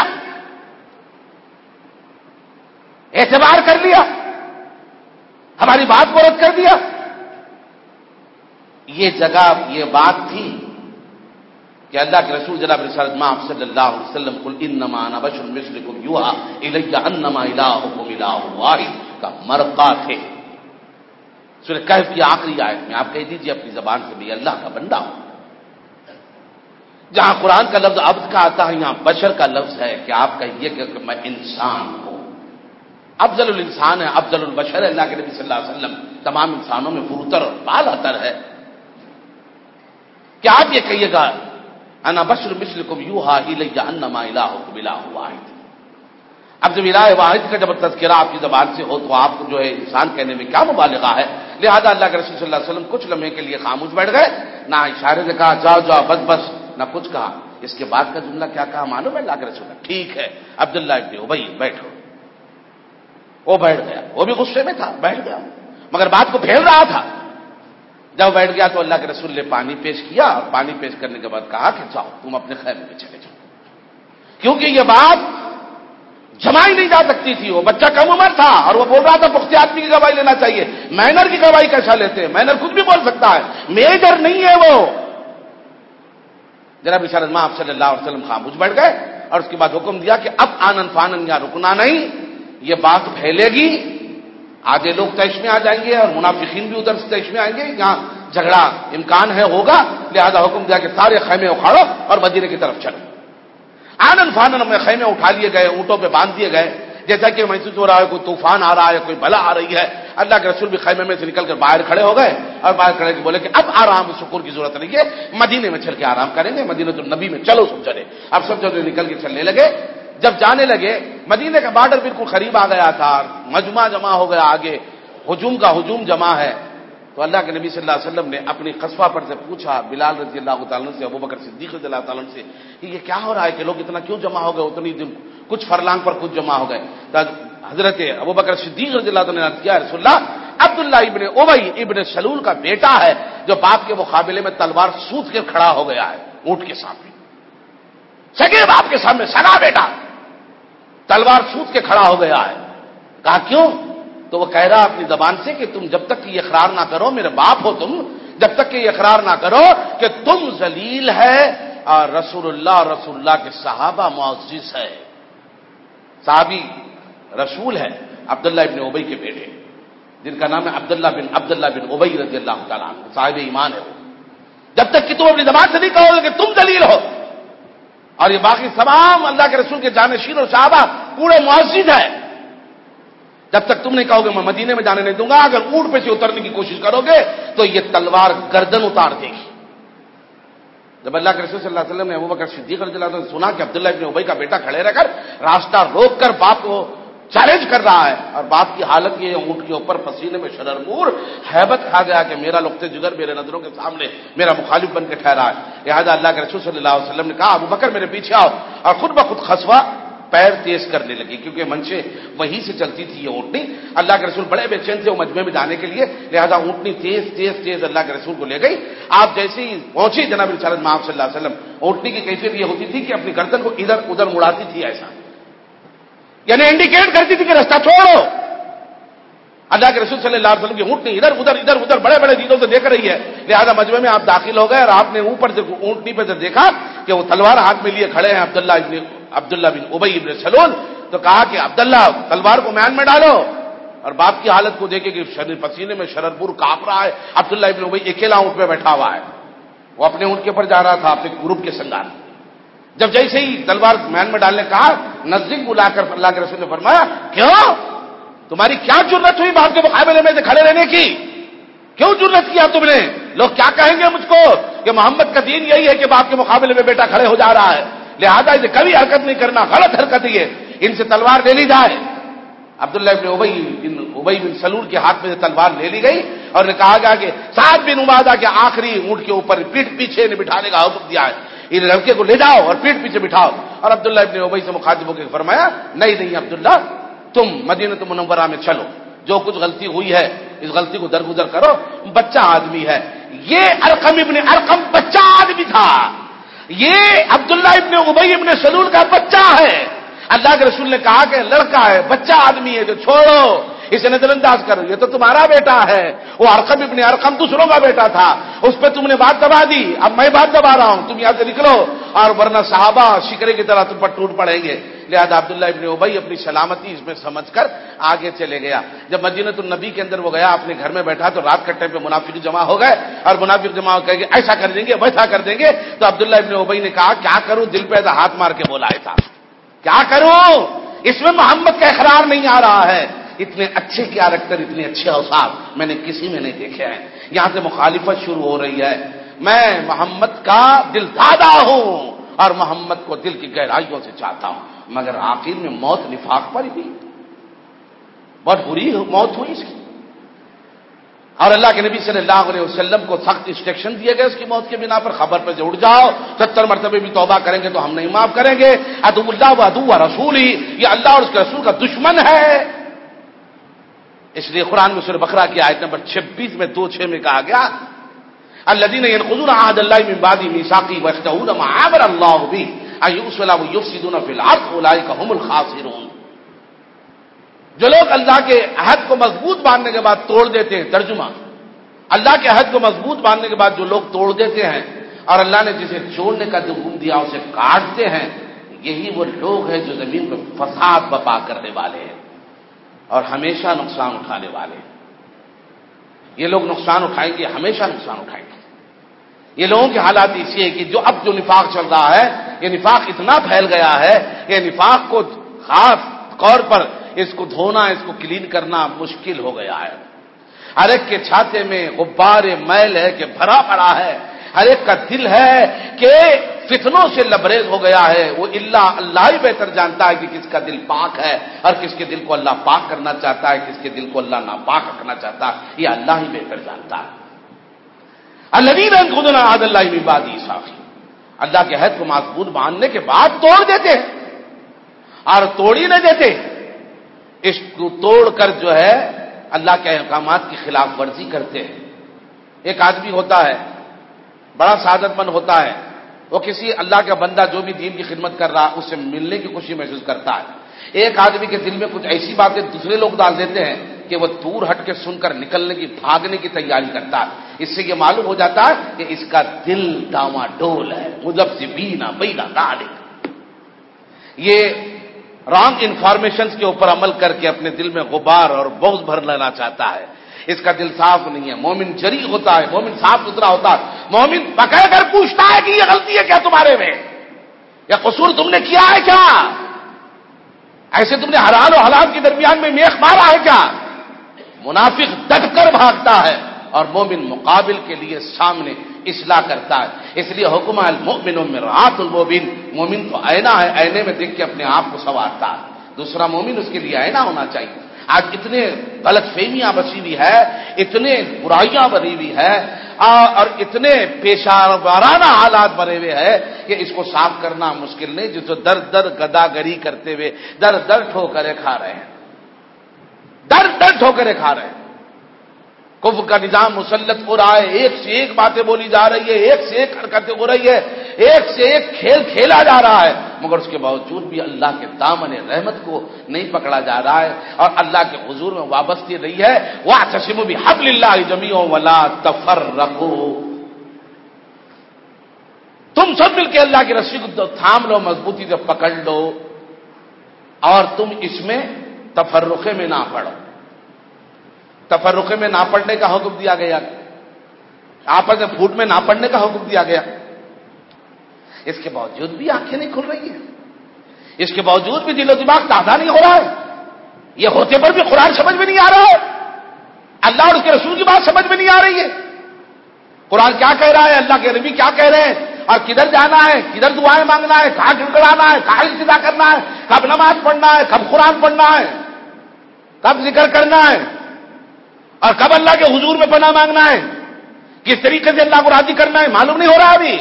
اعتبار کر لیا، ہماری بات کو رد کر دیا۔ یہ جگہ یہ بات تھی کہ اللہ کے رسول جناب رسالت مآب صلی اللہ علیہ وسلم قل انما انا بشر مثلکم یوحی الی انما الہکم الہ واحد کا مرقع تھے۔ سورہ کہف کی آخری آیت میں آپ کہہ دیجئے اپنی زبان سے میں اللہ کا بندہ ہوں۔ جہاں قرآن کا لفظ عبد کا آتا ہے یہاں بشر کا لفظ ہے کہ آپ کہیے کہ میں انسان ہوں۔ افضل الانسان ہے، افضل البشر ہے اللہ کے نبی صلی اللہ علیہ وسلم، تمام انسانوں میں فروتر اور بالا تر ہے۔ کیا آپ یہ کہیے گا انا بشر مثلکم یوحی الی انما الہکم الہ واحد؟ اب جب الہ واحد کا جب تذکرہ آپ کی زبان سے ہو تو آپ کو جو ہے انسان کہنے میں کیا مبالغہ ہے؟ لہذا اللہ کے رسول صلی اللہ علیہ وسلم کچھ لمحے کے لیے خاموش بیٹھ گئے، نہ اشارے سے کہا جاؤ جاؤ بس بس، نہ کچھ کہا۔ اس کے بعد کا جملہ کیا کہا معلوم ہے اللہ کے رسول نے؟ ٹھیک ہے عبداللہ ابن ابی بیٹھو۔ وہ بیٹھ گیا، وہ بھی غصے میں تھا، بیٹھ گیا مگر بات کو پھیل رہا تھا۔ جب بیٹھ گیا تو اللہ کے رسول نے پانی پیش کیا، اور پانی پیش کرنے کے بعد کہا کہ جاؤ تم اپنے خیمے میں چلے جاؤ، کیونکہ یہ بات جمائی نہیں جا سکتی تھی۔ وہ بچہ کم عمر تھا اور وہ بول رہا تھا پختہ آدمی کی گواہی لینا چاہیے، مینر کی گواہی کیسا لیتے ہیں؟ مینر کچھ بھی بول سکتا ہے، میجر نہیں ہے وہ۔ جناب رسالت مآب صلی اللہ علیہ وسلم خاموش بیٹھ گئے اور اس کے بعد حکم دیا کہ اب آنن فانن یا رکنا نہیں، یہ بات پھیلے گی، آدھے لوگ طیش میں آ جائیں گے اور منافقین بھی ادھر سے طیش میں آئیں گے، یہاں جھگڑا امکان ہے ہوگا، لہذا حکم دیا کہ سارے خیمے اکھاڑو اور مدینے کی طرف چلو۔ آنن فانن میں خیمے اٹھا لیے گئے، اونٹوں پہ باندھ دیے گئے، جیسا کہ محسوس ہو رہا ہے کوئی طوفان آ رہا ہے، کوئی بلا آ رہی ہے۔ اللہ کے رسول بھی خیمے میں سے نکل کر باہر کھڑے ہو گئے اور باہر کھڑے کے بولے کہ اب آرام سکون کی ضرورت نہیں ہے، مدینے میں چل کے آرام کریں گے، مدینہ النبی میں چلو سب چلے۔ اب سب جو نکل کے چلنے لگے، جب جانے لگے مدینے کا بارڈر بالکل قریب آ گیا تھا، مجمع جمع ہو گیا، آگے ہجوم کا ہجوم جمع ہے، تو اللہ کے نبی صلی اللہ علیہ وسلم نے اپنی قصبہ پر سے پوچھا بلال رضی اللہ تعالیٰ سے، ابو بکر صدیق رضی اللہ تعالیٰ سے کہ یہ کیا ہو رہا ہے کہ لوگ اتنا کیوں جمع ہو گئے؟ اتنی دن کچھ فرلانگ پر کچھ جمع ہو گئے۔ حضرت ابو بکر صدیق رضی اللہ تعالیٰ نے عرض کیا رسول اللہ عبداللہ ابن ابی ابن سلول کا بیٹا ہے جو باپ کے مقابلے میں تلوار سوت کے کھڑا ہو گیا ہے اونٹ کے سامنے، سگے باپ کے سامنے سگا بیٹا تلوار سوت کے کھڑا ہو گیا ہے۔ کہا کیوں؟ تو وہ کہہ رہا اپنی زبان سے کہ تم جب تک یہ اقرار نہ کرو، میرے باپ ہو تم، جب تک کہ یہ اقرار نہ کرو کہ تم ذلیل ہے اور رسول اللہ رسول اللہ کے صحابہ معزز ہے۔ صحابی رسول ہے عبداللہ ابن ابی کے بیٹے جن کا نام ہے عبداللہ بن عبداللہ بن ابی رضی اللہ تعالیٰ عنہ، صاحب ایمان ہے وہ۔ جب تک کہ تم اپنی زبان سے نہیں کہو گے کہ تم ذلیل ہو اور یہ باقی تمام اللہ کے رسول کے جانشین اور صحابہ پورے معزز ہے. جب تک تم نہیں کہو گے میں مدینے میں جانے نہیں دوں گا، اگر اونٹ پہ سے اترنے کی کوشش کرو گے تو یہ تلوار گردن اتار دے گی. جب اللہ کے رسول صلی اللہ علیہ وسلم نے ابوبکر صدیق رضی اللہ عنہ سے سنا کہ عبداللہ ابن ابی کا بیٹا کھڑے رہ کر راستہ روک کر باپ کو چیلنج کر رہا ہے، اور باپ کی حالت یہ اونٹ کے اوپر پسینے میں شررمور ہیبت کھا گیا کہ میرا لقطے جگر میرے نظروں کے سامنے میرا مخالف بن کے ٹھہرا ہے، لہذا اللہ کے رسول صلی اللہ علیہ وسلم نے کہا ابوبکر میرے پیچھے آؤ، اور خود بخود خسوا پیر تیز کرنے لگی، کیونکہ منشے وہیں سے چلتی تھی یہ اونٹنی. اللہ کے رسول بڑے بے چین تھے وہ مجمع میں جانے کے لیے، لہذا اونٹنی تیز تیز تیز اللہ کے رسول کو لے گئی. آپ جیسے ہی پہنچی جناب رسالت میں آپ صلی اللہ علیہ وسلم، اونٹنی کی کیفیت یہ ہوتی تھی کہ اپنی گردن کو ادھر ادھر مڑاتی تھی ایسا، یعنی انڈیکیٹ کرتی تھی کہ راستہ چھوڑو. اللہ کے رسول صلی اللہ علیہ وسلم کی اونٹنی ادھر ادھر ادھر ادھر بڑے بڑے دیدوں سے دیکھ رہی ہے، لہذا مجمع میں آپ داخل ہو گئے اور آپ نے اوپر سے اونٹنی پہ سے دیکھا کہ وہ تلوار ہاتھ میں لیے کھڑے ہیں عبداللہ ابن عبداللہ بن ابی بن سلول. تو کہا کہ عبداللہ تلوار کو میان میں ڈالو، اور باپ کی حالت کو دیکھے کہ شریر پسینے میں شررپور کانپ رہا ہے. عبداللہ ابن ابی اکیلا اونٹ پہ بیٹھا ہوا ہے، وہ اپنے اونٹ کے اوپر جا رہا تھا اپنے گروپ کے سنگار. جب جیسے ہی تلوار میان میں ڈالنے کہا نزدیک بلا کر اللہ کے رسول نے فرمایا کیوں تمہاری کیا جرت ہوئی باپ کے مقابلے میں کھڑے رہنے کی، کیوں جرت کیا تم نے؟ لوگ کیا کہیں گے مجھ کو کہ محمد کا دین یہی ہے کہ باپ کے مقابلے میں بیٹا کھڑے ہو جا رہا ہے، لہذا اسے کبھی حرکت نہیں کرنا، غلط حرکت ہے، ان سے تلوار لے لی جائے. عبداللہ ابن ابی بن ابی بن سلول کے ہاتھ میں سے تلوار لے لی گئی اور نے کہا گیا کہ سعد بن عبادہ کے آخری اونٹ کے اوپر پیٹ پیچھے نے بٹھانے کا حکم دیا ہے، ان لڑکے کو لے جاؤ اور پیٹ پیچھے بٹھاؤ. اور عبداللہ ابن ابی سے مخاطب ہو کے فرمایا نہیں نہیں عبداللہ تم مدینہ منورہ میں چلو، جو کچھ غلطی ہوئی ہے اس غلطی کو درگزر کرو، بچہ آدمی ہے. یہ ارقم ابن ارقم بچہ آدمی تھا، یہ عبداللہ ابن ابی ابن سلول کا بچہ ہے. اللہ کے رسول نے کہا کہ لڑکا ہے، بچہ آدمی ہے، جو چھوڑو اسے نظر انداز کرو، یہ تو تمہارا بیٹا ہے. وہ ارقم ابن ارقم دوسروں کا بیٹا تھا، اس پہ تم نے بات دبا دی، اب میں بات دبا رہا ہوں، تم یہاں سے نکلو، اور ورنہ صحابہ شکرے کی طرح تم پر ٹوٹ پڑیں گے. لہذا عبداللہ ابن ابی اپنی سلامتی اس میں سمجھ کر آگے چلے گیا. جب مدینۃ النبی کے اندر وہ گیا اپنے گھر میں بیٹھا تو رات کے ٹائم پہ منافق جمع ہو گئے، اور منافق جمع ہو کہ ایسا کر دیں گے ویسا کر دیں گے. تو عبداللہ ابن ابی نے کہا کیا کروں، دل پہ ایسا ہاتھ مار کے بولا ایسا کیا کروں، اس میں محمد کا اقرار نہیں آ رہا ہے. اتنے اچھے کیریکٹر، اتنے اچھے اوصاف میں نے کسی میں نہیں دیکھے ہیں. یہاں سے مخالفت شروع ہو رہی ہے. میں محمد کا دل دادا ہوں اور محمد کو دل کی گہرائیوں سے چاہتا ہوں، مگر آخر میں موت نفاق پر ہی، بہت بری موت ہوئی اس کی. اور اللہ کے نبی صلی اللہ علیہ وسلم کو سخت انسٹرکشن دیے گئے اس کی موت کے بنا پر، خبر پہ سے اٹھ جاؤ، ستر مرتبے بھی توبہ کریں گے تو ہم نہیں معاف کریں گے. عدو اللہ و عدو رسول ہی، یہ اللہ اور اس کے رسول کا دشمن ہے. اس لیے قرآن میں سورہ بقرہ کی آیت نمبر چھبیس میں دو چھ میں کہا گیا الذین ينقضون عہد اللہ من بعد میثاقہ ویقطعون ما امر اللہ بہ ان یوصل ویفسدون فی الارض اولئک هم الخاسرون. جو لوگ اللہ کے عہد کو مضبوط باندھنے کے بعد توڑ دیتے ہیں، ترجمہ اللہ کے عہد کو مضبوط باندھنے کے بعد جو لوگ توڑ دیتے ہیں اور اللہ نے جسے چھوڑنے کا جو حکم دیا اسے کاٹتے ہیں، یہی وہ لوگ ہیں جو زمین پر فساد برپا کرنے والے ہیں اور ہمیشہ نقصان اٹھانے والے ہیں. یہ لوگ نقصان اٹھائیں گے، ہمیشہ نقصان اٹھائیں گے. یہ لوگوں کی حالات اسی ہے کہ جو اب جو نفاق چل رہا ہے، یہ نفاق اتنا پھیل گیا ہے کہ نفاق کو خاص طور پر اس کو دھونا، اس کو کلین کرنا مشکل ہو گیا ہے. ہر ایک کے چھاتے میں غبار میل ہے کہ بھرا پڑا ہے، ہر ایک کا دل ہے کہ فتنوں سے لبریز ہو گیا ہے. وہ اللہ اللہ ہی بہتر جانتا ہے کہ کس کا دل پاک ہے اور کس کے دل کو اللہ پاک کرنا چاہتا ہے، کس کے دل کو اللہ ناپاک رکھنا چاہتا ہے، یہ اللہ ہی بہتر جانتا ہے. الذین ينقضون عہد اللہ من بعد میثاقہ، اللہ کے عہد کو مضبوط باندھنے کے بعد توڑ دیتے ہیں اور توڑ ہی نہیں دیتے، اس کو توڑ کر جو ہے اللہ کے احکامات کی خلاف ورزی کرتے ہیں. ایک آدمی ہوتا ہے بڑا سعادت مند ہوتا ہے، وہ کسی اللہ کا بندہ جو بھی دین کی خدمت کر رہا اس سے ملنے کی خوشی محسوس کرتا ہے. ایک آدمی کے دل میں کچھ ایسی باتیں دوسرے لوگ ڈال دیتے ہیں کہ وہ دور ہٹ کے سن کر نکلنے کی، بھاگنے کی تیاری کرتا ہے. اس سے یہ معلوم ہو جاتا ہے کہ اس کا دل ڈاواڈول ہے. مذبذبین بین ذلک، یہ رانگ انفارمیشنز کے اوپر عمل کر کے اپنے دل میں غبار اور بغض بھر لینا چاہتا ہے. اس کا دل صاف نہیں ہے. مومن جری ہوتا ہے، مومن صاف ستھرا ہوتا ہے، مومن پکڑ کر پوچھتا ہے کہ یہ غلطی ہے کیا تمہارے میں، یا قصور تم نے کیا ہے کیا؟ ایسے تم نے حلال و حلال کے درمیان میں میخ مارا ہے کیا؟ منافق ڈٹ کر بھاگتا ہے اور مومن مقابل کے لیے سامنے اصلاح کرتا ہے. اس لیے حکم المؤمن مرآۃ المؤمن، مومن تو آئینہ ہے، آئینے میں دیکھ کے اپنے آپ کو سنوارتا ہے. دوسرا مومن اس کے لیے آئینہ ہونا چاہیے. آج اتنے غلط فہمیاں بچی ہوئی ہے، اتنے برائیاں بنی ہوئی ہے اور اتنے پیشہ وارانہ حالات بنے ہوئے ہیں کہ اس کو صاف کرنا مشکل نہیں، جس کو در در گداگری کرتے ہوئے در در ٹھوکریں کھا رہے ہیں، در در ٹھوکریں کھا رہے ہیں. کفر کا نظام مسلط ہو رہا ہے، ایک سے ایک باتیں بولی جا رہی ہے، ایک سے ایک حرکتیں ہو رہی ہے، ایک سے ایک کھیل کھیلا جا رہا ہے، مگر اس کے باوجود بھی اللہ کے دامن رحمت کو نہیں پکڑا جا رہا ہے اور اللہ کے حضور میں وابستگی رہی ہے. وَاعْتَصِمُوا بِحَبْلِ اللَّهِ جَمِيعًا وَلَا تَفَرَّقُوا، تم سب مل کے اللہ کی رسی کو تھام لو، مضبوطی سے پکڑ لو اور تم اس میں تفرقے میں نہ پڑو. تفرقے میں نہ پڑنے کا حکم دیا گیا، آپس میں پھوٹ میں نہ پڑنے کا حکم دیا گیا. اس کے باوجود بھی آنکھیں نہیں کھل رہی ہیں، اس کے باوجود بھی دل و دماغ تازہ نہیں ہو رہا ہے. یہ ہوتے پر بھی قرآن سمجھ میں نہیں آ رہا ہے، اللہ اور اس کے رسول کی بات سمجھ میں نہیں آ رہی ہے. قرآن کیا کہہ رہا ہے، اللہ کے نبی کیا کہہ رہے ہیں، اور کدھر جانا ہے، کدھر دعائیں مانگنا ہے، کہاں گڑگڑانا ہے، کہاں التجا کرنا ہے، کب نماز پڑھنا ہے، کب قرآن پڑھنا ہے، کب ذکر کرنا ہے اور کب اللہ کے حضور میں پناہ مانگنا ہے، کس طریقے سے اللہ کو راضی کرنا ہے، معلوم نہیں ہو رہا ابھی.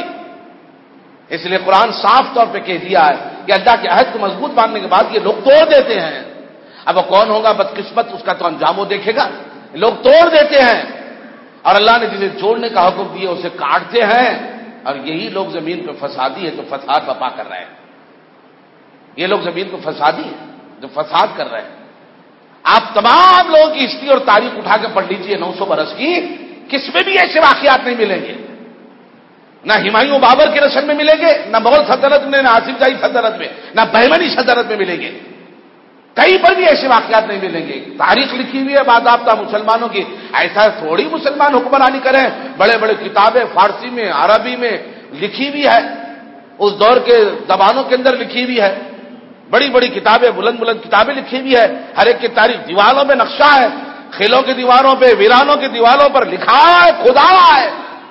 اس لیے قرآن صاف طور پہ کہہ دیا ہے کہ اللہ کے عہد کو مضبوط ماننے کے بعد یہ لوگ توڑ دیتے ہیں. اب وہ کون ہوگا بدقسمت، اس کا تو انجام وہ دیکھے گا. لوگ توڑ دیتے ہیں اور اللہ نے جسے جوڑنے کا حکم دیا اسے کاٹتے ہیں، اور یہی لوگ زمین پہ فسادی ہے جو فساد بپا کر رہے ہیں. یہ لوگ زمین پہ فسادی ہیں جو فساد کر رہے ہیں. آپ تمام لوگوں کی ہسٹری اور تاریخ اٹھا کے پڑھ لیجئے، نو سو برس کی، کس میں بھی ایسے واقعات نہیں ملیں گے. نہ ہمایوں بابر کے رسم میں ملیں گے، نہ مغل سلطنت میں، نہ آصف جاہی سلطنت میں، نہ بہمنی سلطنت میں ملیں گے. کہیں پر بھی ایسے واقعات نہیں ملیں گے. تاریخ لکھی ہوئی ہے باضابطہ مسلمانوں کی. ایسا تھوڑی مسلمان حکمرانی کریں، بڑے بڑے کتابیں فارسی میں، عربی میں لکھی ہوئی ہے، اس دور کے زبانوں کے اندر لکھی ہوئی ہے. بڑی بڑی کتابیں، بلند بلند کتابیں لکھی ہوئی ہے. ہر ایک کی تاریخ دیواروں میں نقشہ ہے، قلعوں کی دیواروں پہ، ویرانوں کی دیواروں پر لکھا ہے، کھدا ہے.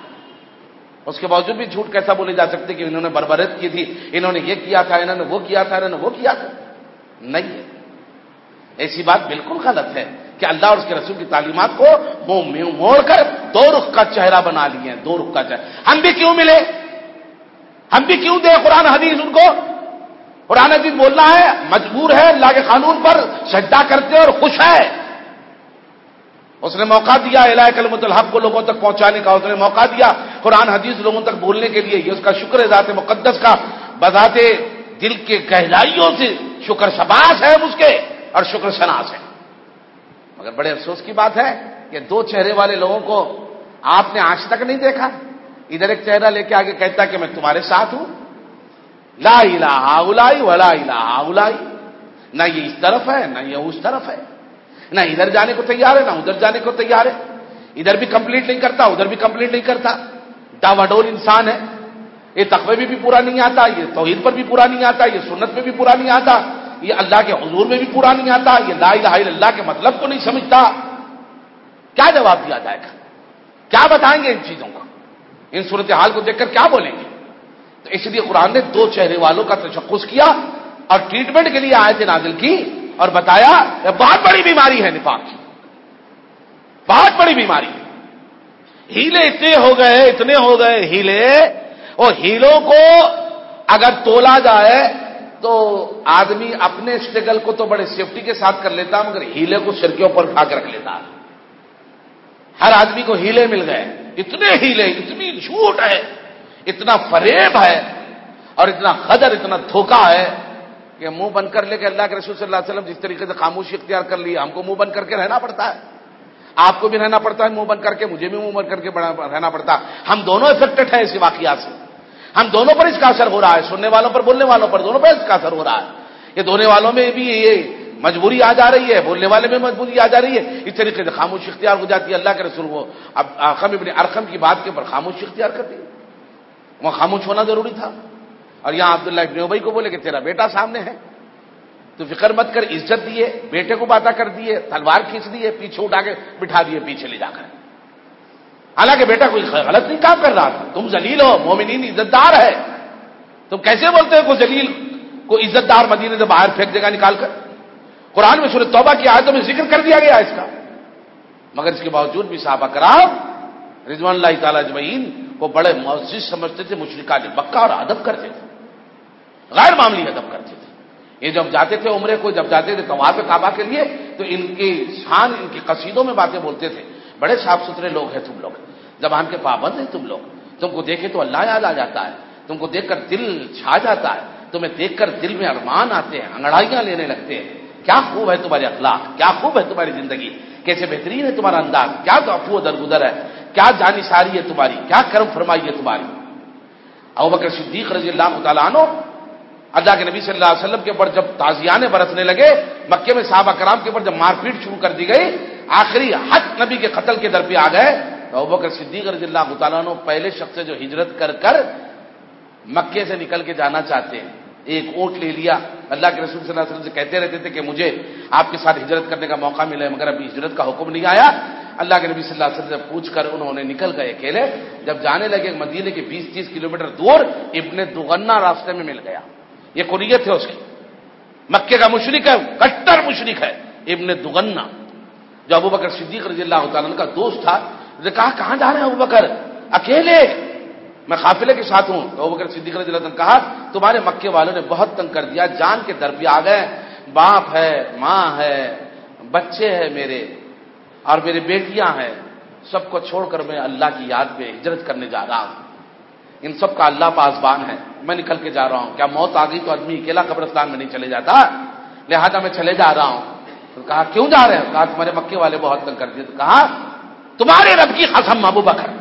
اس کے باوجود بھی جھوٹ کیسا بولے جا سکتے کہ انہوں نے بربریت کی تھی، انہوں نے یہ کیا تھا، انہوں نے وہ کیا تھا، انہوں نے وہ کیا تھا. نہیں ہے، ایسی بات بالکل غلط ہے کہ اللہ اور اس کے رسول کی تعلیمات کو منہ موڑ کر دو رخ کا چہرہ بنا لیے ہیں. دو رخ کا چہرہ ہم بھی کیوں ملے، ہم بھی کیوں دیں قرآن حدیث ان کو. قرآن حدیث بولنا ہے، مجبور ہے، اللہ کے قانون پر سجدہ کرتے اور خوش ہے. اس نے موقع دیا الہ کلمۃ الحق کو لوگوں تک پہنچانے کا، اس نے موقع دیا قرآن حدیث لوگوں تک بولنے کے لیے. یہ اس کا شکر ہے ذات مقدس کا، بذات دل کے گہرائیوں سے شکر شباس ہے اس کے اور شکر شناس ہے. مگر بڑے افسوس کی بات ہے کہ دو چہرے والے لوگوں کو آپ نے آج تک نہیں دیکھا. ادھر ایک چہرہ لے کے آگے کہتا ہے کہ میں تمہارے ساتھ ہوں، لا الہ الا ولا الہ الا، نہ یہ اس طرف ہے نہ یہ اس طرف ہے، نہ ادھر جانے کو تیار ہے نہ ادھر جانے کو تیار ہے. ادھر بھی کمپلیٹ نہیں کرتا، ادھر بھی کمپلیٹ نہیں کرتا. ڈاواڈول انسان ہے. یہ تقوی بھی, بھی پورا نہیں آتا، یہ توحید پر بھی پورا نہیں آتا، یہ سنت پہ بھی پورا نہیں آتا، یہ اللہ کے حضور میں بھی پورا نہیں آتا، یہ لا الہ الا اللہ کے مطلب کو نہیں سمجھتا. کیا جواب دیا جائے گا؟ کیا بتائیں گے ان چیزوں کو؟ ان صورتحال کو دیکھ کر کیا بولیں گے؟ تو اس لیے قرآن نے دو چہرے والوں کا تشخص کیا اور ٹریٹمنٹ کے لیے آیت نازل کی اور بتایا یہ بہت بڑی بیماری ہے نفاق کی، بہت بڑی بیماری. ہیلے اتنے ہو گئے اتنے ہو گئے ہیلے، اور ہیلوں کو اگر تولا جائے تو آدمی اپنے اسٹرگل کو تو بڑے سیفٹی کے ساتھ کر لیتا، مگر ہیلے کو سر کے اوپر کھا کے رکھ لیتا. ہر آدمی کو ہیلے مل گئے، اتنے ہیلے، اتنی جھوٹ ہے، اتنا فریب ہے اور اتنا غدر، اتنا دھوکہ ہے کہ منہ بند کر لے کے اللہ کے رسول صلی اللہ علیہ وسلم جس طریقے سے خاموشی اختیار کر لی، ہم کو منہ بند کر کے رہنا پڑتا ہے. آپ کو بھی رہنا پڑتا ہے منہ بند کر کے، مجھے بھی منہ بند کر کے رہنا پڑتا ہے. ہم دونوں افیکٹڈ ہیں اس واقعات سے، ہم دونوں پر اس کا اثر ہو رہا ہے، سننے والوں پر، بولنے والوں پر، دونوں پر اس کا اثر ہو رہا ہے. یہ دونوں والوں میں بھی یہ مجبوری آ جا رہی ہے، بولنے والے میں مجبوری آ جا رہی ہے. اس طریقے سے خاموشی اختیار ہو جاتی ہے. اللہ کے رسول وہ اب ارقم ابن ارقم کی بات کے اوپر خاموشی اختیار کر دی، وہ خاموش ہونا ضروری تھا. اور یہاں عبداللہ ابن ابی کو بولے کہ تیرا بیٹا سامنے ہے، تو فکر مت کر، عزت دیے، بیٹے کو باتیں کر دیے، تلوار کھینچ دیے، پیچھے اٹھا کے بٹھا دیے پیچھے لے جا کر، حالانکہ بیٹا کوئی غلط نہیں کام کر رہا تھا، تم ذلیل ہو، مومنین عزت دار ہے، تم کیسے بولتے ہو کوئی ذلیل کو عزت دار مدینے سے باہر پھینک دے گا نکال کر؟ قرآن میں سورۃ توبہ کی آیتوں میں ذکر کر دیا گیا اس کا، مگر اس کے باوجود بھی صحابہ کرام رضوان اللہ تعالی اجمعین کو بڑے معزز سمجھتے تھے، مشرکان مکہ، اور ادب کرتے تھے، غیر معمولی ادب کرتے تھے۔ یہ جب جاتے تھے عمرے کو، جب جاتے تھے طواف کعبہ کے لیے، تو ان کی شان، ان کی قصیدوں میں باتیں بولتے تھے، بڑے صاف ستھرے لوگ ہیں تم لوگ، زبان کے پابند ہیں تم لوگ، تم کو دیکھے تو اللہ یاد آ جاتا ہے، تم کو دیکھ کر دل چھا جاتا ہے، تمہیں دیکھ کر دل میں ارمان آتے ہیں، انگڑائیاں لینے لگتے ہیں، کیا خوب ہے تمہارے اخلاق، کیا خوب ہے تمہاری زندگی، کیسے بہترین ہے تمہارا انداز، کیا تو عفو و درگزر ہے، کیا جانثاری ہے تمہاری، کیا کرم فرمائی ہے تمہاری۔ ابوبکر صدیق رضی اللہ تعالیٰ عنہ اللہ کے نبی صلی اللہ علیہ وسلم کے اوپر جب تازیانے برسنے لگے، مکے میں صحابہ کرام کے اوپر جب مار پیٹ شروع کر دی گئی، آخری حد نبی کے قتل کے در پہ آ گئے، تو ابوبکر صدیق رضی اللہ تعالیٰ عنہ پہلے شخص سے جو ہجرت کر کر مکے سے نکل کے جانا چاہتے ہیں، ایک اونٹ لے لیا، اللہ کے رسول صلی اللہ علیہ وسلم سے کہتے رہتے تھے کہ مجھے آپ کے ساتھ ہجرت کرنے کا موقع ملا ہے، مگر ابھی ہجرت کا حکم نہیں آیا۔ اللہ کے نبی صلی اللہ علیہ وسلم سے پوچھ کر انہوں نے نکل گئے اکیلے، جب جانے لگے مدینے کے بیس تیس کلومیٹر دور ابن دغنہ راستے میں مل گیا، یہ کنیت ہے اس کی، مکے کا مشرک ہے، کٹر مشرک ہے ابن دغنہ، جو ابوبکر صدیق رضی اللہ تعالیٰ عنہ کا دوست تھا۔ نے کہا کہاں جا رہے ہیں ابوبکر؟ اکیلے؟ میں قافلے کے ساتھ ہوں۔ تو ابوبکر صدیق رضی اللہ عنہ نے کہا تمہارے مکے والوں نے بہت تنگ کر دیا، جان کے در پہ آ گئے، باپ ہے، ماں ہے، بچے ہیں میرے، اور میری بیٹیاں ہیں، سب کو چھوڑ کر میں اللہ کی یاد پہ ہجرت کرنے جا رہا ہوں، ان سب کا اللہ پاسبان ہے، میں نکل کے جا رہا ہوں، کیا موت آ گئی تو آدمی اکیلا قبرستان میں نہیں چلے جاتا، لہذا میں چلے جا رہا ہوں۔ تو کہا کیوں جا رہے ہیں؟ کہا تمہارے مکے والے بہت تنگ کر دیے۔ تو کہا تمہارے رب کی قسم ابوبکر،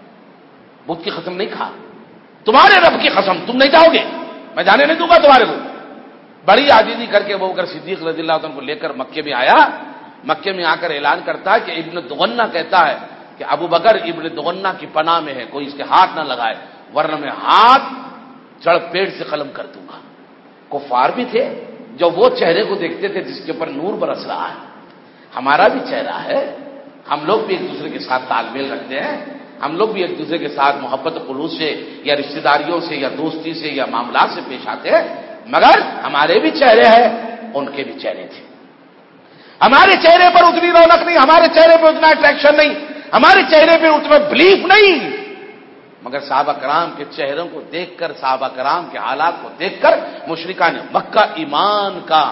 بت کی قسم نہیں کھا، تمہارے رب کی قسم تم نہیں جاؤ گے، میں جانے نہیں دوں گا تمہارے کو۔ بڑی عاجزی کر کے ابوبکر صدیق رضی اللہ عنہ کو لے کر مکے میں آیا، مکے میں آ کر اعلان کرتا ہے کہ ابن دغنہ کہتا ہے کہ ابوبکر ابن دغنہ کی پناہ میں ہے، کوئی اس کے ہاتھ نہ لگائے ورنہ میں ہاتھ جڑ پیڑ سے قلم کر دوں گا۔ کفار بھی تھے جو وہ چہرے کو دیکھتے تھے جس کے اوپر نور برس رہا ہے، ہمارا بھی چہرہ ہے، ہم لوگ بھی ایک دوسرے کے ساتھ تال میل رکھتے ہیں، ہم لوگ بھی ایک دوسرے کے ساتھ محبت خلوص سے یا رشتہ داریوں سے یا دوستی سے یا معاملات سے پیش آتے ہیں، مگر ہمارے بھی چہرے ہیں، ان کے بھی چہرے تھے، ہمارے چہرے پر اتنی رونق نہیں، ہمارے چہرے پر اتنا اٹریکشن نہیں، ہمارے چہرے پہ اتنا بلیف نہیں، مگر صحابہ کرام کے چہروں کو دیکھ کر، صحابہ کرام کے حالات کو دیکھ کر مشرکان مکہ ایمان کا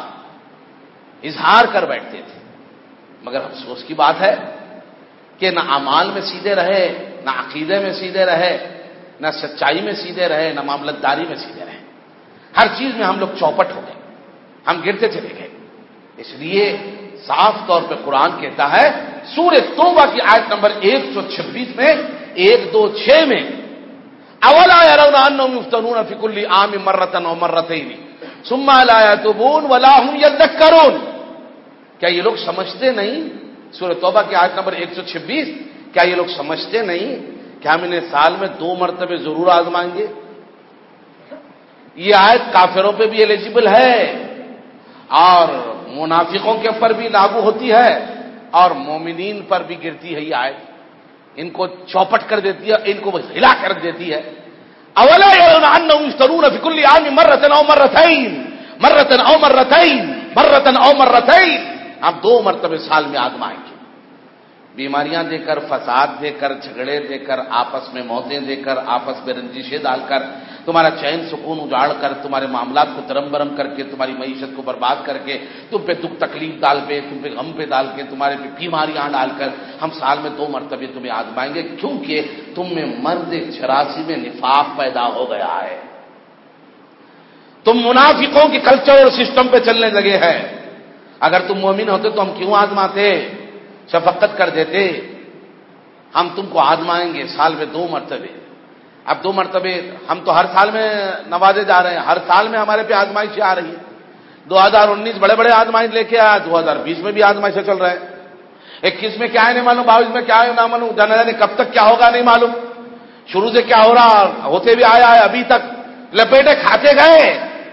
اظہار کر بیٹھتے تھے۔ مگر افسوس کی بات ہے کہ نہ اعمال میں سیدھے رہے، نہ عقیدے میں سیدھے رہے، نہ سچائی میں سیدھے رہے، نہ معاملت داری میں سیدھے رہے، ہر چیز میں ہم لوگ چوپٹ ہو گئے، ہم گرتے چلے گئے۔ اس لیے صاف طور پہ قرآن کہتا ہے سورہ توبہ کی آیت نمبر ایک سو چھبیس میں، ایک دو چھ میں، اولا يرون انهم يفتنون في كل عام مرة او مرتين ثم لا يتوبون ولا هم يذكرون، کیا یہ لوگ سمجھتے نہیں، سورہ توبہ کی آیت نمبر ایک سو چھبیس، کیا یہ لوگ سمجھتے نہیں کہ ہم انہیں سال میں دو مرتبہ ضرور آزمائیں گے؟ یہ آیت کافروں پہ بھی ایلیجیبل ہے اور منافقوں کے اوپر بھی لاگو ہوتی ہے اور مومنین پر بھی گرتی ہے، یہ آیت ان کو چوپٹ کر دیتی ہے، ان کو ہلا کر دیتی ہے۔ اولا يرون انهم يفتنون في كل عام مرة او مرتين مرة او مرتين مرة او مرتين، ہم دو مرتبہ سال میں آزمائیں گے، بیماریاں دے کر، فساد دے کر، جھگڑے دے کر، آپس میں موتیں دے کر، آپس میں رنجشیں ڈال کر، تمہارا چین سکون اجاڑ کر، تمہارے معاملات کو ترم برم کر کے، تمہاری معیشت کو برباد کر کے، تم پہ دکھ تکلیف ڈال پہ، تم پہ غم پہ ڈال کے، تمہارے پہ بیماریاں ڈال کر، ہم سال میں دو مرتبہ تمہیں آزمائیں گے، کیونکہ تم میں مرد چھراسی میں نفاق پیدا ہو گیا ہے، تم منافقوں کی کلچر اور سسٹم پہ چلنے لگے ہیں۔ اگر تم مومن ہوتے تو ہم کیوں آزماتے، شفقت کر دیتے، ہم تم کو آزمائیں گے سال میں دو مرتبہ۔ اب دو مرتبہ ہم تو ہر سال میں نوازے جا رہے ہیں، ہر سال میں ہمارے پہ آزمائشیں آ رہی ہے، دو ہزار انیس بڑے بڑے آزمائش لے کے آیا، دو ہزار بیس میں بھی آزمائشیں چل رہے ہیں، اکیس میں کیا ہے نہیں معلوم، بائیس میں کیا ہے نہ معلوم، جانے جانے کب تک کیا ہوگا نہیں معلوم، شروع سے کیا ہو رہا ہوتے بھی آیا ہے ابھی تک لپیٹے کھاتے گئے.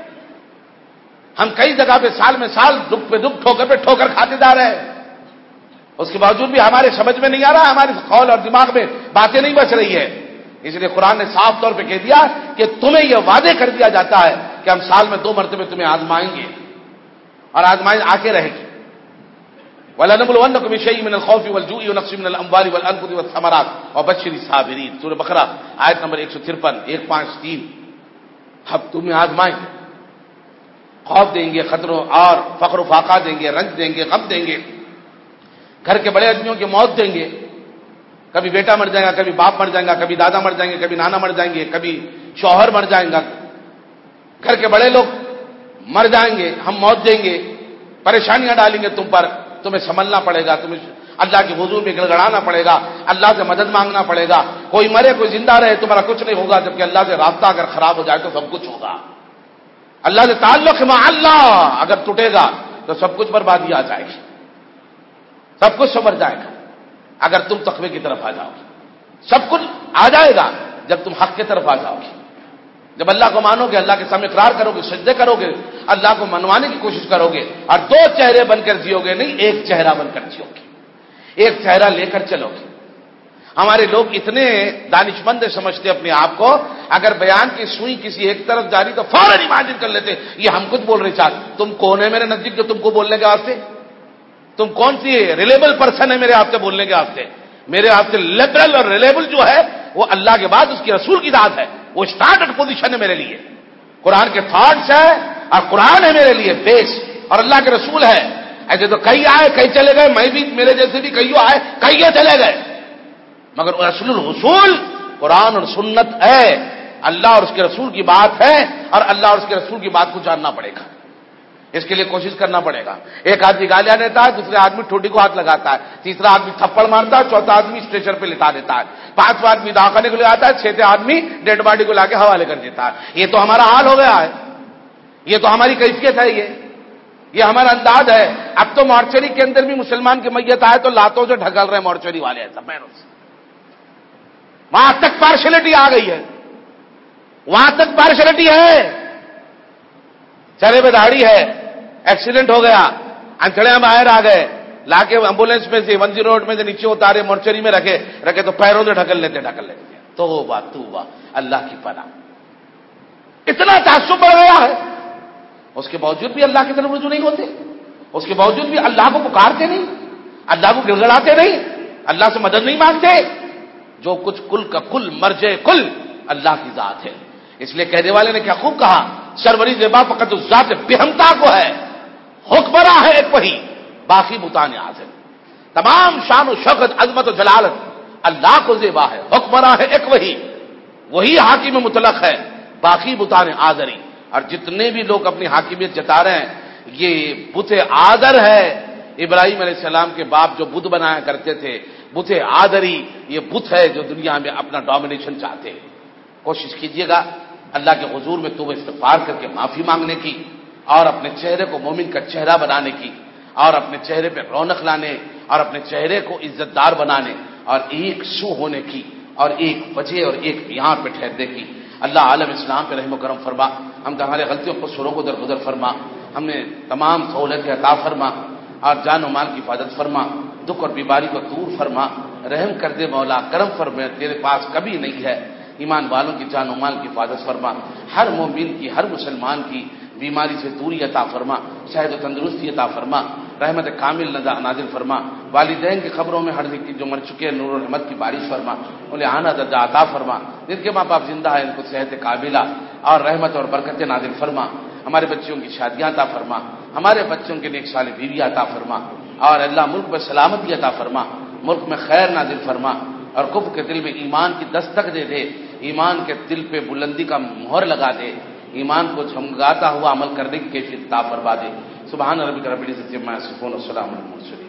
ہم کئی جگہ پہ سال میں سال دکھ پہ دکھ ٹھوکر پہ ٹھوکر کھاتے جا رہے ہیں. اس کے باوجود بھی ہمارے سمجھ میں نہیں آ رہا, ہمارے خول اور دماغ میں باتیں نہیں بچ رہی ہے. اس لیے قرآن نے صاف طور پہ کہہ دیا کہ تمہیں یہ وعدے کر دیا جاتا ہے کہ ہم سال میں دو مرتبہ تمہیں آزمائیں گے, اور آزمائش آ کے رہے گی. وَلَنَبْلُوَنَّكُم بِشَيْءٍ مِّنَ الْخَوْفِ وَالْجُوعِ وَنَقْصٍ مِّنَ الْأَمْوَالِ وَالْأَنفُسِ وَالثَّمَرَاتِ وَبَشِّرِ الصَّابِرِينَ. سورہ بقرہ آیت نمبر ایک سو ترپن, ایک پانچ تین. ہم تمہیں آزمائیں گے, خوف دیں گے, خطروں اور فقر و فاقہ دیں گے, رنج دیں گے, غم دیں گے, گھر کے بڑے آدمیوں کی موت دیں گے. کبھی بیٹا مر جائے گا, کبھی باپ مر جائے گا, کبھی دادا مر جائیں گے, کبھی نانا مر جائیں گے, کبھی شوہر مر جائیں گا, گھر کے بڑے لوگ مر جائیں گے, ہم موت دیں گے, پریشانیاں ڈالیں گے تم پر, تمہیں سنبھلنا پڑے گا, تمہیں اللہ کے حضور میں گڑگڑانا پڑے گا, اللہ سے مدد مانگنا پڑے گا. کوئی مرے کوئی زندہ رہے تمہارا کچھ نہیں ہوگا, جبکہ اللہ سے رابطہ اگر خراب ہو جائے تو سب کچھ ہوگا. اللہ سے تعلق مع اللہ اگر ٹوٹے گا تو سب کچھ بربادی آ جائے گی, سب کچھ سمر جائے گا. اگر تم تقوی کی طرف آ جاؤ گے سب کچھ آ جائے گا, جب تم حق کی طرف آ جاؤ گے, جب اللہ کو مانو گے, اللہ کے سامنے اقرار کرو گے, سجدے کرو گے, اللہ کو منوانے کی کوشش کرو گے, اور دو چہرے بن کر جیو گے نہیں, ایک چہرہ بن کر جیو گے, ایک چہرہ لے کر چلو گے. ہمارے لوگ اتنے دانشمند سمجھتے اپنے آپ کو, اگر بیان کی سوئی کسی ایک طرف جاری تو فوراً امیجن کر لیتے یہ ہم کچھ بول رہے چاہتے. تم کون ہے میرے نزدیک جو تم کو بولنے کے واسطے, تم کون سی ریلیبل پرسن ہے میرے آپ سے بولنے کے واسطے. میرے آپ سے لبرل اور ریلیبل جو ہے وہ اللہ کے بعد اس کی رسول کی ذات ہے, وہ اسٹارٹڈ پوزیشن ہے میرے لیے. قرآن کے تھاٹس ہے اور قرآن ہے میرے لیے بیس, اور اللہ کے رسول ہے. ایسے تو کئی آئے کئی چلے گئے, میں بھی میرے جیسے بھی کئی آئے کئی چلے گئے, مگر رسول الرسول قرآن اور سنت ہے, اللہ اور اس کے رسول کی بات ہے, اور اللہ اور اس کے رسول کی بات کو جاننا پڑے گا. اس کے لیے کوشش کرنا پڑے گا. ایک آدمی گالیاں دیتا ہے, دوسرے آدمی ٹھوڈی کو ہاتھ لگاتا ہے, تیسرا آدمی تھپڑ مارتا ہے, چوتھا آدمی اسٹریچر پہ لٹا دیتا ہے, پانچواں آدمی داخلے کو لے آتا ہے, چھٹے آدمی ڈیڈ باڈی کو لا کے حوالے کر دیتا ہے. یہ تو ہمارا حال ہو گیا ہے, یہ تو ہماری کیفیت ہے, یہ یہ ہمارا انداز ہے. اب تو مارچری کے اندر بھی مسلمان کی میت آئے تو لاتوں سے ڈھکل رہے مارچری والے, ایسا پیروں سے. وہاں تک پارشلٹی آ گئی ہے, وہاں تک پارشلٹی ہے. چرے پہ داڑھی ہے, ایکسیڈنٹ ہو گیا, انچڑے باہر آ گئے, لا کے ایمبولینس میں سے ون زیرو ایٹ میں سے نیچے اتارے, مورچری میں رکھے رکھے تو پیروں سے ڈھکل لیتے ڈھکل لیتے توبہ توبہ, اللہ کی پناہ. اتنا تعصب بڑھ گیا ہے, اس کے باوجود بھی اللہ کی طرف رجوع نہیں ہوتے, اس کے باوجود بھی اللہ کو پکارتے نہیں, اللہ کو گڑگڑاتے نہیں, اللہ سے مدد نہیں مانگتے. جو کچھ کل کا کل مرجے کل اللہ کی ذات ہے. اس لیے کہنے والے نے کیا خوب کہا, سروری زیبا فقط اس ذات بہمتا کو ہے, حکمراں ہے ایک وہی, باقی بتان عازم. تمام شان و شوکت عظمت و جلالت اللہ کو زیبا ہے, حکمراں ہے ایک وہی, وہی حاکم مطلق ہے, باقی بتان آزری. اور جتنے بھی لوگ اپنی حاکمیت جتا رہے ہیں یہ بت آدر ہے. ابراہیم علیہ السلام کے باپ جو بت بنایا کرتے تھے, بت آدری, یہ بت ہے جو دنیا میں اپنا ڈومینیشن چاہتے ہیں. کوشش کیجئے گا اللہ کے حضور میں توبہ استغفار کر کے معافی مانگنے کی, اور اپنے چہرے کو مومن کا چہرہ بنانے کی, اور اپنے چہرے پہ رونق لانے, اور اپنے چہرے کو عزت دار بنانے, اور ایک سو ہونے کی, اور ایک وجہ اور ایک معیار پہ ٹھہرنے کی. اللہ عالم اسلام پہ رحم و کرم فرما, ہم تمہارے غلطیوں کو سروں کو درگزر فرما, ہمیں تمام سہولتیں عطا فرما, اور جان و مال کی حفاظت فرما, دکھ اور بیماری کو دور فرما, رحم کر دے مولا, کرم فرما, تیرے پاس کبھی نہیں ہے. ایمان والوں کی جان و مال کی حفاظت فرما, ہر مومن کی ہر مسلمان کی بیماری سے دوری عطا فرما, صحت و تندرستی عطا فرما, رحمت کامل نازل فرما. والدین کی خبروں میں ہر ذکر جو مر چکے نور و رحمت کی بارش فرما, انہیں آنا درجہ عطا فرما. جن کے ماں باپ زندہ ہیں ان کو صحت کاملہ اور رحمت اور برکت نازل فرما. ہمارے بچوں کی شادیاں عطا فرما, ہمارے بچوں کے نیک صالح بیوی عطا فرما, اور اللہ ملک میں سلامتی عطا فرما, ملک میں خیر نازل فرما, اور کفر کے دل میں ایمان کی دستک دے دے, ایمان کے دل پہ بلندی کا مہر لگا دے, ایمان کو جھمگاتا ہوا عمل کرنے کی کیفیت عطا فرما دے. سبحان ربک رب العزت عما یصفون و سلام علی المرسلین.